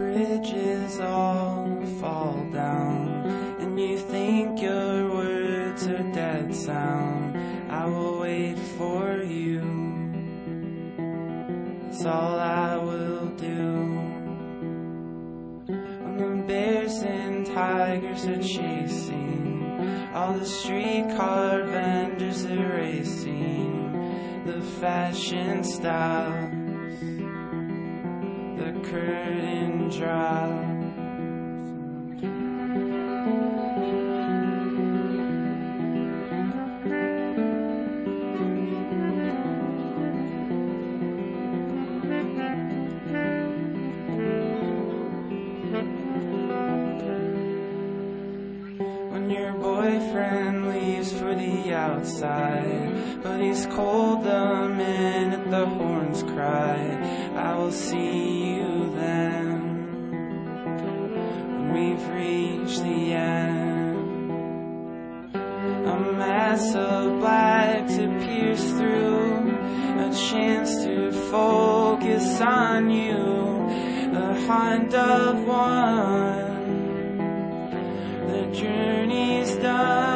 bridges all fall down, and you think your words are dead sound, I will wait for you. That's all I will do. When the bears and tigers are chasing, all the streetcar vendors are racing, the fashion stops, the curtain drops. When your boyfriend leaves for the outside, but he's cold the minute the horns cry, I will see you then, when we've reached the end. A mass of black to pierce through, a chance to focus on you, the hunt of one. The journey's done.